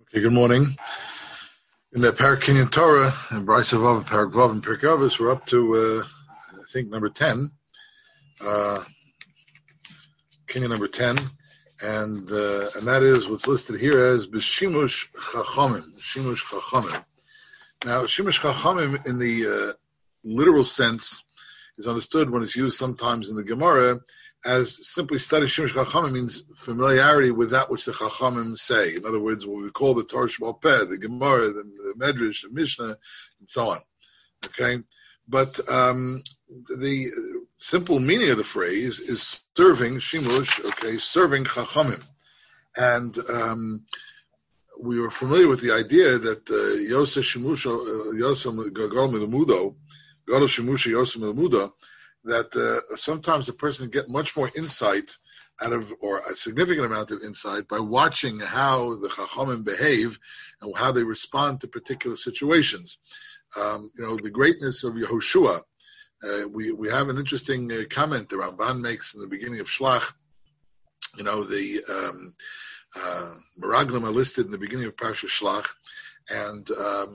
Okay, good morning. In the Parak Kinyan Torah and Bryce Vav, Parak Vav, and Pirkei Avos, we're up to I think number 10, Kinyan number 10, and that is what's listed here as B'Shimush Chachamim. Shimush Chachamim. Now, Shimush Chachamim in the literal sense is understood when it's used sometimes in the Gemara as simply study Shimush Chachamim means familiarity with that which the Chachamim say. In other words, what we call the Torah Sheba'al Peh, the Gemara, the Medrash, the Mishnah, and so on. Okay? But the simple meaning of the phrase is serving Shimush, serving Chachamim. And we were familiar with the idea that Yosef Shimush, Yosef Gadol Milamudo, Gadol Shimush Yosef Milamudo, that sometimes a person get much more insight out of, or a significant amount of insight, by watching how the Chachamim behave and how they respond to particular situations. The greatness of Yehoshua. We have an interesting comment the Ramban makes in the beginning of Shlach. The Meraglim are listed in the beginning of Parsha Shlach, and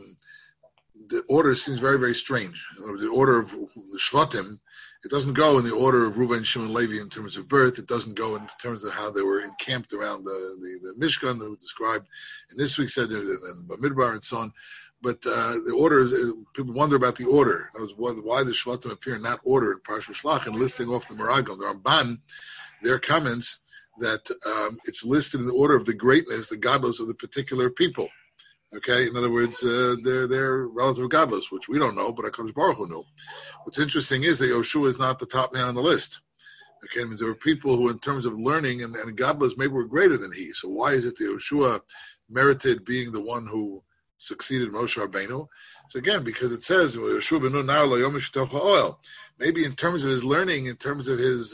the order seems very, very strange. The order of the Shvatim, it doesn't go in the order of Reuven, Shimon, Levi in terms of birth. It doesn't go in terms of how they were encamped around the Mishkan, that was described in this week's Seder and Bamidbar and so on. But the order is, people wonder about the order. That was why the Shvatim appear in that order in Parsha Shlach, and listing off the Meraglim, the Ramban, their comments that it's listed in the order of the greatness, the godless of the particular people. Okay, in other words, they're relative godless, which we don't know, but HaKadosh Baruch Hu knew. What's interesting is that Yoshua is not the top man on the list. Okay, it means there were people who, in terms of learning and godless, maybe were greater than he. So why is it that Yoshua merited being the one who succeeded Moshe Rabbeinu? So again, because it says Yoshua benu nar lo yom shetocha oil. Maybe in terms of his learning, in terms of his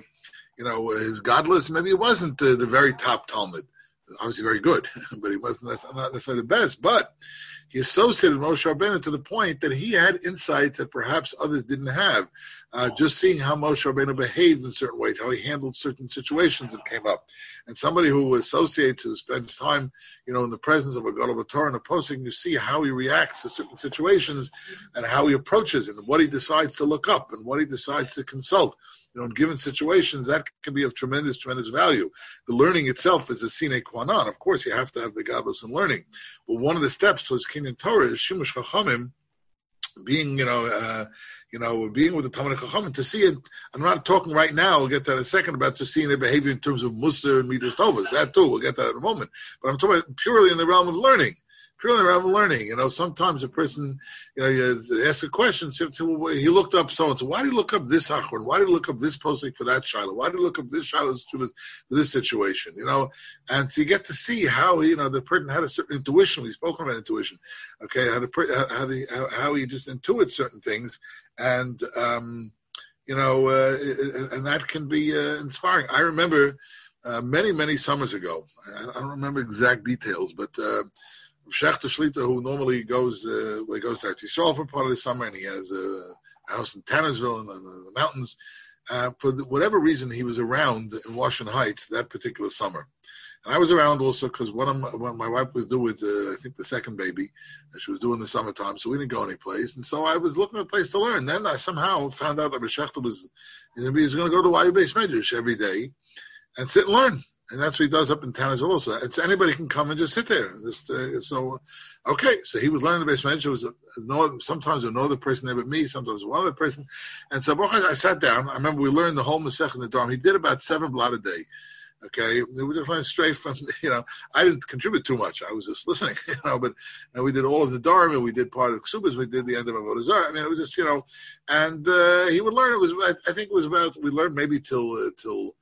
his godless, maybe it wasn't the very top Talmud. Obviously very good, but he wasn't not necessarily the best. But he associated Moshe Rabbeinu to the point that he had insights that perhaps others didn't have. Just seeing how Moshe Rabbeinu behaved in certain ways, how he handled certain situations that came up. And somebody who associates, who spends time, in the presence of a Gadol Torah and a posting, you see how he reacts to certain situations and how he approaches it and what he decides to look up and what he decides to consult. In given situations, that can be of tremendous, tremendous value. The learning itself is a sine qua non. Of course, you have to have the godless in learning. But one of the steps towards Kinyan Torah is Shimush Chachamim, being, being with the Talmidei Chachamim to see it. I'm not talking right now, we'll get that in a second, about just seeing their behavior in terms of Musar and Midas Tovas. That too, we'll get that in a moment. But I'm talking about purely in the realm of learning. Sometimes a person, you ask a question, so he looked up so-and-so. Why did he look up this Achron? Why did he look up this posting for that Shiloh? Why did he look up this Shiloh for this situation? And so you get to see how, the person had a certain intuition. We've spoken about intuition. Okay, how he just intuits certain things. And, and that can be inspiring. I remember many, many summers ago, I don't remember exact details, but Shechter Shlita, who normally goes to Eretz Yisrael for part of the summer, and he has a house in Tannersville in the mountains. For whatever reason, he was around in Washington Heights that particular summer. And I was around also because when my wife was due with, I think, the second baby, and she was due in the summertime, so we didn't go anyplace. And so I was looking for a place to learn. Then I somehow found out that Shechter was going to go to YU Beis Medrash every day and sit and learn. And that's what he does up in town as well. So anybody can come and just sit there. So he was learning the Beis Medrash. Sometimes there was no other person there but me. Sometimes one other person. And so I sat down. I remember we learned the whole Masech in the Dharm. He did about 7 blot a day. Okay, we just learned straight from, I didn't contribute too much. I was just listening, but we did all of the Dharm, and we did part of Ksubas, we did the end of Avodah Zarah. I mean, it was just, and he would learn. I think it was about, we learned maybe till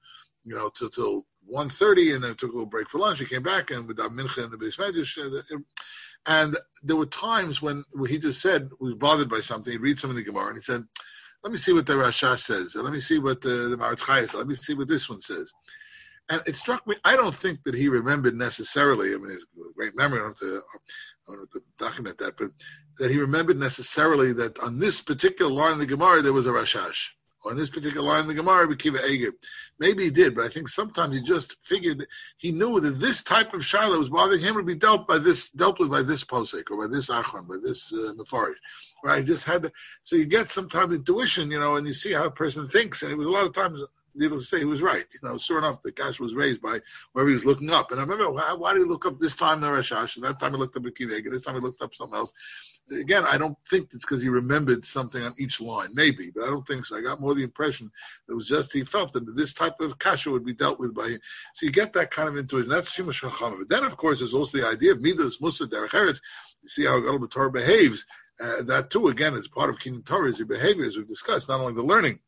1:30, and then took a little break for lunch. He came back and with Mincha and the Beis Medrash. And there were times when he just said, was bothered by something. He'd read something in the Gemara, and he said, let me see what the Rasha says. Let me see what the Maharatz Chai says. Let me see what this one says. And it struck me, I don't think that he remembered necessarily, I mean, his great memory, I don't have to document that, but that he remembered necessarily that on this particular line in the Gemara, there was a Rashash. Or in this particular line in the Gemara, B'kiva Eger. Maybe he did, but I think sometimes he just figured, he knew that this type of shaila was bothering him would be dealt with by this posek, or by this achron, by this mefarish. Right? Just had to, so you get sometimes intuition, and you see how a person thinks, and it was a lot of times, needless to say, he was right. Sure enough, the cash was raised by wherever he was looking up. And I remember, why did he look up this time the Rashash, and that time he looked up B'kiva Eger, this time he looked up something else. Again, I don't think it's because he remembered something on each line. Maybe, but I don't think so. I got more the impression that it was just he felt that this type of kasha would be dealt with by him. So you get that kind of intuition. That's Shimush Chacham. But then, of course, there's also the idea of Midas, Musa, Derech Eretz. You see how Gadol B'Torah behaves. That, too, again, is part of Kinyan Torah, is your behavior, as we've discussed, not only the learning.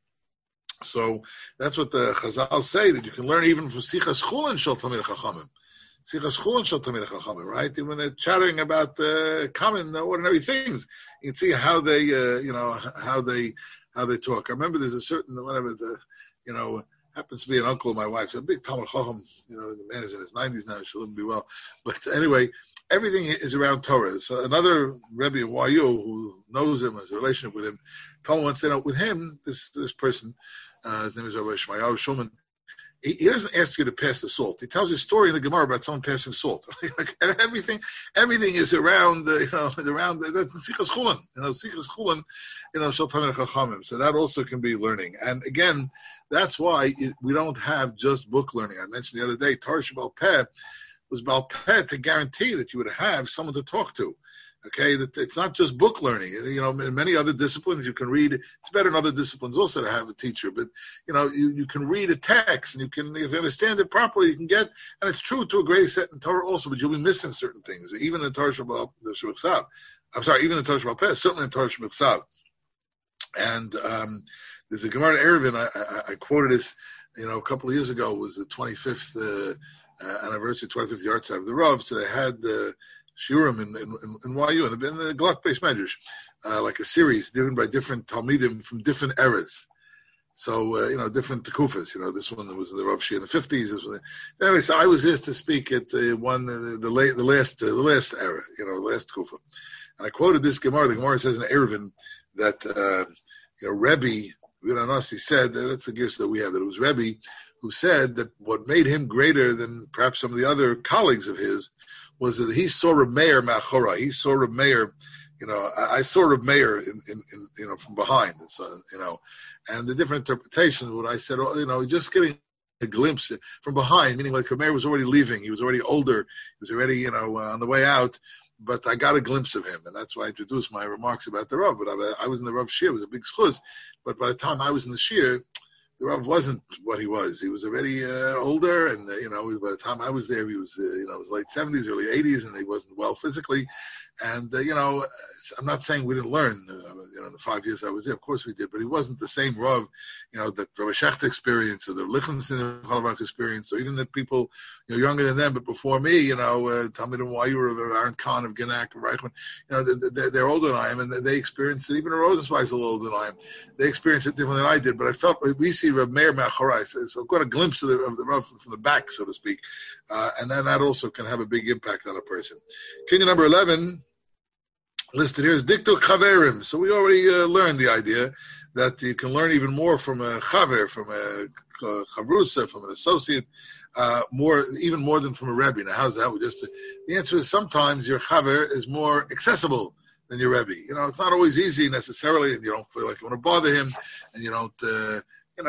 So that's what the Chazal say, that you can learn even from Sichas Chulin Shel Talmidei Chachamim. Sichas Chulin Shel Talmidei Chachamim, right? When they're chattering about common, ordinary things, you can see how they, how they talk. I remember there's a certain, happens to be an uncle of my wife's, a big Talmid Chacham. The man is in his 90s now, she'll live be well. But anyway, everything is around Torah. So another Rebbe in YU who knows him, has a relationship with him, told me once, with him, this person, his name is Rabbi Shmayahu Shulman, he doesn't ask you to pass the salt. He tells you a story in the Gemara about someone passing salt. everything is around, around, that's Sichas Chulin. Sichas Chulin, Shel Talmidei Chachamim. So that also can be learning. And again, that's why we don't have just book learning. I mentioned the other day, Torah Sheba'al Peh was Ba'al Peh to guarantee that you would have someone to talk to. Okay, that it's not just book learning. In many other disciplines you can read. It's better in other disciplines also to have a teacher, but you can read a text and if you understand it properly, you can get. And it's true to a great extent in Torah also, but you'll be missing certain things, even in Torah Sheba'al Peh. I'm sorry, even in Torah Sheba'al Peh, certainly in Torah Sheba'al Peh. And there's a Gemara in Eruvin. I quoted this, a couple of years ago. It was the 25th anniversary, 25th yard side of the Rav. So they had shiurim in YU, in the Glock-based medrash, like a series given by different Talmidim from different eras. So, different tekufas. This one was the Rav Shia in the 50s. This one. Anyway, so I was here to speak at the last era, last tekufa. And I quoted this Gemara. The Gemara says in Eruvin that, Rebbe, Viranasi said, that's the gifts that we have, that it was Rebbe who said that what made him greater than perhaps some of the other colleagues of his was that he saw Reb Meir Machora. He saw Reb Meir, I saw Reb Meir in from behind, and the different interpretations. What I said, just getting a glimpse from behind, meaning like Reb Meir was already leaving. He was already older. He was already, on the way out. But I got a glimpse of him, and that's why I introduced my remarks about the Rav. But I was in the Rav Shir. It was a big schus. But by the time I was in the Shir, the Rav wasn't what he was. He was already older, and by the time I was there, he was his late 70s, early 80s, and he wasn't well physically. And I'm not saying we didn't learn. In the 5 years I was there, of course we did, but he wasn't the same Rav, that Rabbi Shechter experienced, or the Lichtenstein experience, or even the people younger than them, but before me, Talmid why you were Aaron Kahn of Genak, of Reichman, they're older than I am, and they experienced it. Even Rosenzweig is a little older than I am. They experienced it differently than I did, but I felt like we see Reb Meir Me'achorai, so I got a glimpse of the Rav from the back, so to speak, and then that also can have a big impact on a person. Kinyan number 11. Listed here is Diktuk Chaverim. So we already learned the idea that you can learn even more from a Chaver, from a Chavrusa, from an associate, even more than from a Rebbe. Now, how's that? The answer is sometimes your Chaver is more accessible than your Rebbe. It's not always easy necessarily, and you don't feel like you want to bother him, and you don't,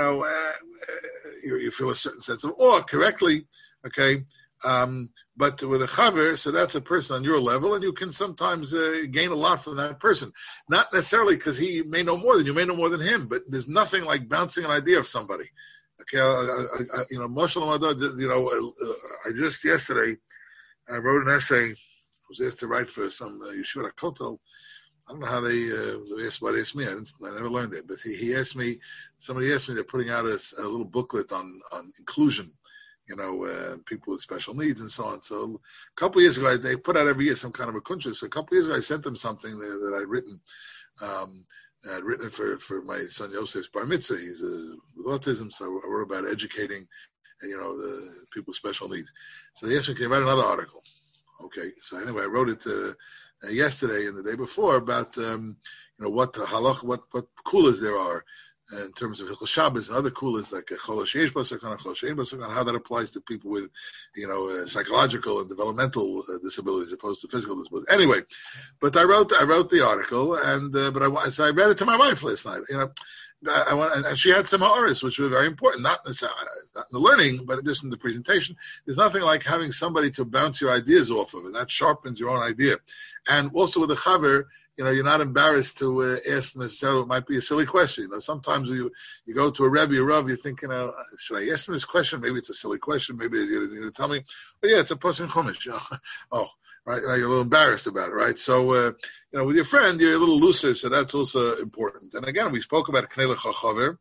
you feel a certain sense of awe correctly, okay? But with a chaver, so that's a person on your level, and you can sometimes gain a lot from that person. Not necessarily because he may know more than you, may know more than him, but there's nothing like bouncing an idea of somebody. Okay, Moshe Lamadar, I just yesterday, I wrote an essay. I was asked to write for some Yeshiva Kotel. I don't know how they asked me. I never learned it, but somebody asked me, they're putting out a little booklet on inclusion. People with special needs and so on. So a couple of years ago, they put out every year some kind of a kuntra. So a couple of years ago, I sent them something that I'd written. I'd written it for my son Yosef's bar mitzvah. He's with autism, so I wrote about educating, the people with special needs. So they asked me, can you write another article? Okay. So anyway, I wrote it yesterday and the day before about what the halach, what kulas there are in terms of Hilchos Shabbos and other kulas like Chol Sheish Basakon, Chol Shein Basakon, how that applies to people with, psychological and developmental disabilities as opposed to physical disabilities. Anyway, but I wrote the article, and so I read it to my wife last night. And she had some ha'aris, which were very important, not in the learning, but just in the presentation. There's nothing like having somebody to bounce your ideas off of, and that sharpens your own idea. And also with a chaver, you're not embarrassed to ask necessarily what might be a silly question. Sometimes you go to a Rebbe or Rav, you think, should I ask him this question? Maybe it's a silly question. Maybe you're going to tell me, but yeah, it's a Pasuk Chumash. Oh, right, you're a little embarrassed about it, right? So, with your friend, you're a little looser, so that's also important. And again, we spoke about Knei Lecha Chaver,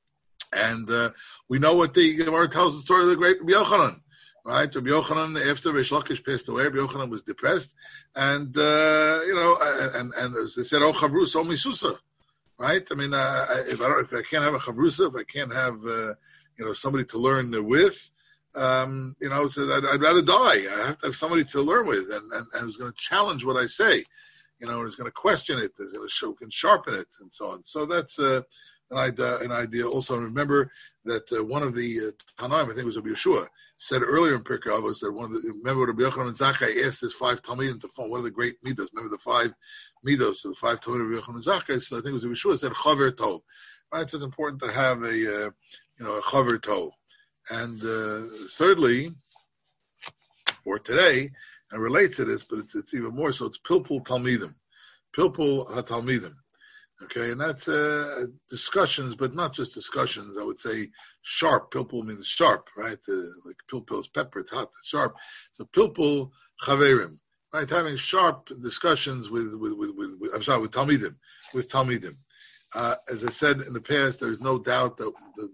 and we know what the Gemara tells the story of the great Rabbi Yochanan. Right, Rabbi Yochanan, after Reish Lakish passed away, Rabbi Yochanan was depressed, and and as they said, "Oh, chavrus, oh misusa." Right? I mean, if I can't have a chavrusa, if I can't have somebody to learn with, so I'd rather die. I have to have somebody to learn with, and who's going to challenge what I say, who's going to question it, who's going to can sharpen it, and so on. So that's an idea. Also, remember that one of the Tanaim, I think it was Rabbi Yeshua, said earlier in Pirkei Avos that remember Rabbi Yochanan and Zakkai asked his 5 Talmidim to form one of the great midos. Remember the 5 midos, so the 5 Talmidim of Rabbi Yochanan and Zakkai. So I think it was Rabbi Yeshua said chaver tov. Right, so it's important to have a chaver tov. And thirdly, for today, and relates to this, but it's even more so. It's pilpul talmidim, pilpul hatalmidim. Okay, and that's discussions, but not just discussions. I would say sharp. Pilpul means sharp, right? Like pilpul is pepper, it's hot, it's sharp. So pilpul chaverim, right? Having sharp discussions with talmidim, as I said in the past, there's no doubt that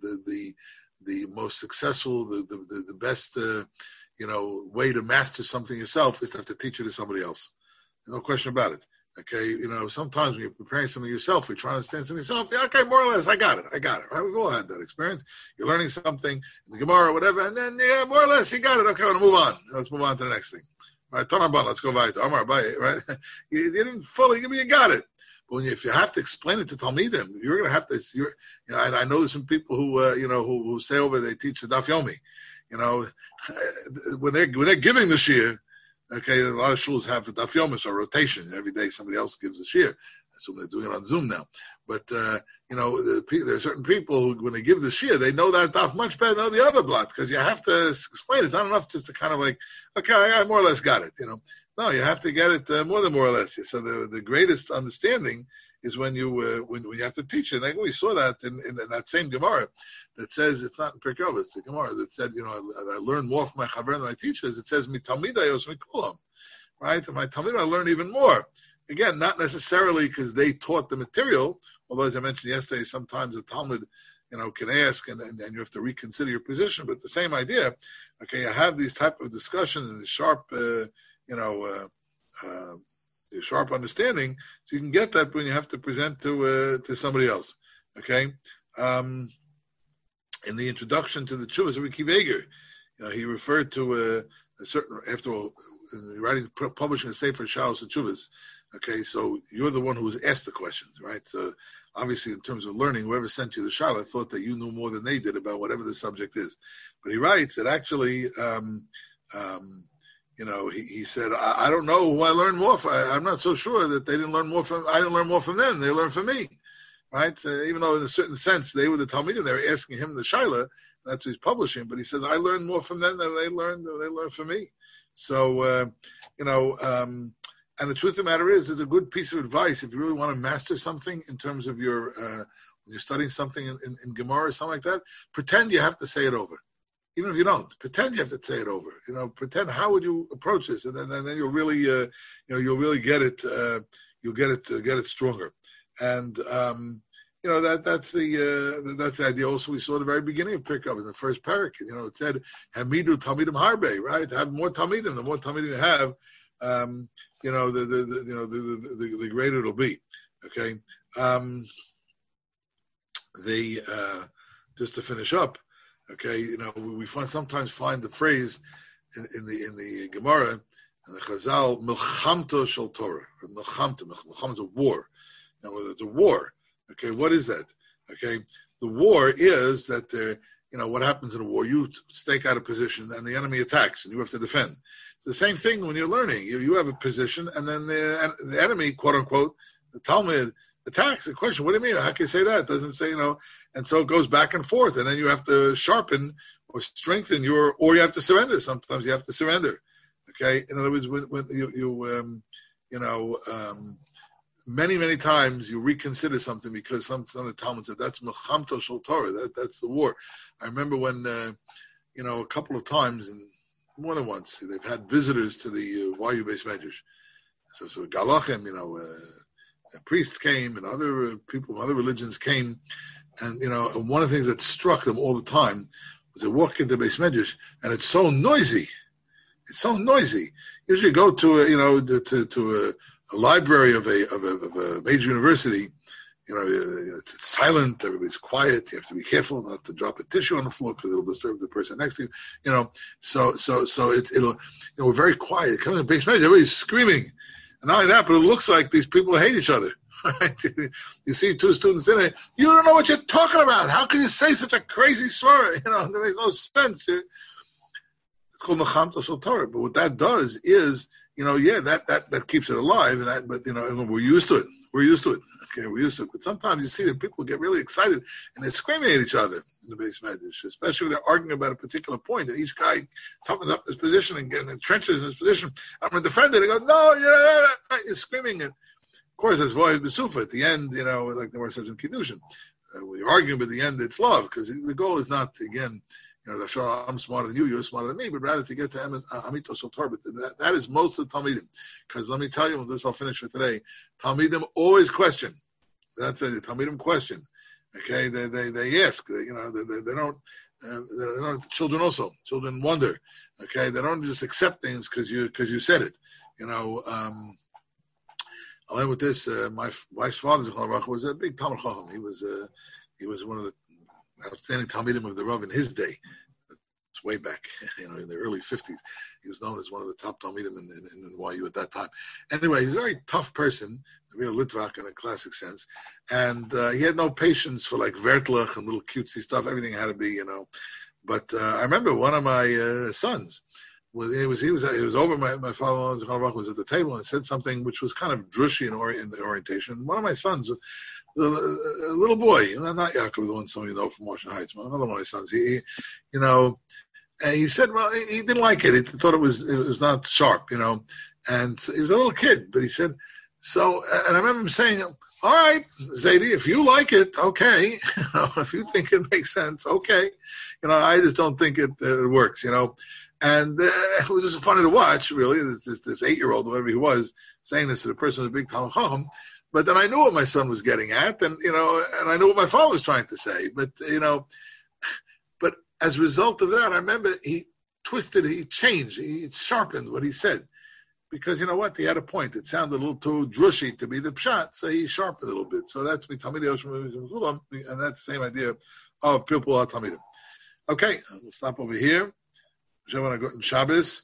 the most successful, the best, way to master something yourself is to have to teach it to somebody else. No question about it. Okay, sometimes when you're preparing something yourself, you're trying to understand something yourself. Yeah, okay, more or less, I got it, right? We've all had that experience. You're learning something in the Gemara or whatever, and then, yeah, more or less, you got it. Okay, I want to move on. Let's move on to the next thing. Right, Tanabon, let's go to Amar Abaye, right? You didn't fully, you got it. But if you have to explain it to Talmidim, you're going to have to, I know there's some people who say over, they teach the Daf Yomi. When they're giving the shiur, okay, a lot of shuls have the Daf Yomi, or rotation. Every day somebody else gives a shiur. So they're doing it on Zoom now. But, there are certain people who, when they give the shiur, they know that daf much better than the other blot, because you have to explain it. It's not enough just to kind of like, okay, I more or less got it, No, you have to get it more than more or less. So the greatest understanding is when you have to teach it. And we saw that in that same Gemara that says, it's not in Pirkei Avos, it's a Gemara that said, I learn more from my chaver than my teachers. It says, mi talmidayos mikulam, right? And my talmid, I learn even more. Again, not necessarily because they taught the material, although as I mentioned yesterday, sometimes a Talmud, can ask and you have to reconsider your position, but the same idea. Okay, you have these type of discussions and sharp, sharp understanding, so you can get that when you have to present to somebody else. Okay, in the introduction to the Tshuvas of Ricky Bager, he referred to a certain, after all, publishing a Sefer Shalos Tshuvas. Okay, so you're the one who was asked the questions, right? So obviously, in terms of learning, whoever sent you the shayla thought that you knew more than they did about whatever the subject is. But he writes that actually, he said, I don't know who I learned more from. I'm not so sure that they didn't learn more from. I didn't learn more from them. They learned from me, right? Even though in a certain sense they were the Talmidim, they were asking him the shayla. That's what he's publishing. But he says, I learned more from them than they learned from me. So, and the truth of the matter is, it's a good piece of advice if you really want to master something in terms of your, when you're studying something in Gemara or something like that, pretend you have to say it over. Even if you don't, pretend you have to say it over. Pretend how would you approach this, and then you'll really, you'll really get it. You'll get it stronger. And that's the idea. Also, we saw at the very beginning of Pirkei Avos in the first parak. It said Hamidu Talmidim Harbe, right? Have more Talmidim. The more Talmidim you have, the greater it'll be. Okay. Just to finish up. Okay, we sometimes find the phrase in the Gemara and the Chazal, Milchamto shel Torah. Milchamto is a war. Now, it's a war. Okay, what is that? Okay, the war is that what happens in a war? You stake out a position, and the enemy attacks, and you have to defend. It's the same thing when you're learning. You have a position, and then the enemy, quote unquote, the Talmud attacks. The question, what do you mean? How can you say that? It doesn't say, and so it goes back and forth, and then you have to sharpen or strengthen or you have to surrender. Sometimes you have to surrender. Okay, in other words, when many, many times you reconsider something because some of the Talmud said that's Mechamto Shel Torah, that's the war. I remember when, a couple of times, and more than once, they've had visitors to the YU Beis Medrash. So Galachim, a priest came and other people from other religions came, and, and one of the things that struck them all the time was they walk into Beis Medrash and it's so noisy. It's so noisy. Usually you go to a library of a major university, it's silent, everybody's quiet, you have to be careful not to drop a tissue on the floor because it'll disturb the person next to you, so it'll, we're very quiet. Coming to Beis Medrash, everybody's screaming. And not only that, but it looks like these people hate each other. Right? You see two students in it, you don't know what you're talking about. How can you say such a crazy story? It makes no sense. It's called Mechamto Shel Torah. But what that does is, that keeps it alive. But we're used to it. We're used to it. Okay, we're used to it. But sometimes you see that people get really excited and they're screaming at each other in the Beis Medrash, especially when they're arguing about a particular point. And each guy toughens up his position and gets entrenches in his position. I'm going to defend it. And he goes, no, you're screaming. And of course, there's void besufa at the end. Like the word says in Kiddushin, we're arguing, but at the end it's love, because the goal is not to, again, I'm smarter than you, you're smarter than me, but rather to get to Amito Shel Torah. But that is most of the Talmidim. Because let me tell you, with this I'll finish for today, Talmidim always question. That's a Talmidim question. Okay, they ask. They don't. Children also. Children wonder. Okay, they don't just accept things because you said it. I'll end with this. My wife's father was a big Talmud Chacham. He was one of the outstanding Talmidim of the Rav in his day. It's way back, in the early 50s. He was known as one of the top Talmidim in YU at that time. Anyway, he was a very tough person, a real Litvak in a classic sense. And he had no patience for like Vertlach and little cutesy stuff. Everything had to be, But I remember one of my sons, he was over, my father-in-law was at the table and said something which was kind of drushy in the orientation. One of my sons, a little boy, not Yaakov, the one some of you know from Washington Heights, but another one of my sons, and he said, well, he didn't like it. He thought it was not sharp, and so he was a little kid, but he said, so, and I remember him saying, all right, Zaidi, if you like it, okay. If you think it makes sense, okay. I just don't think it works, And it was just funny to watch, really, this 8-year-old, whatever he was, saying this to the person with a big Talmud Chacham. But then I knew what my son was getting at, and and I knew what my father was trying to say. But but as a result of that, I remember he twisted, he changed, he sharpened what he said, because you know what, he had a point. It sounded a little too drushy to be the pshat, so he sharpened a little bit. So that's me, Talmidei Yoshim, and that's the same idea of Pilpul HaTalmidim. Okay, we'll stop over here. Shabbos.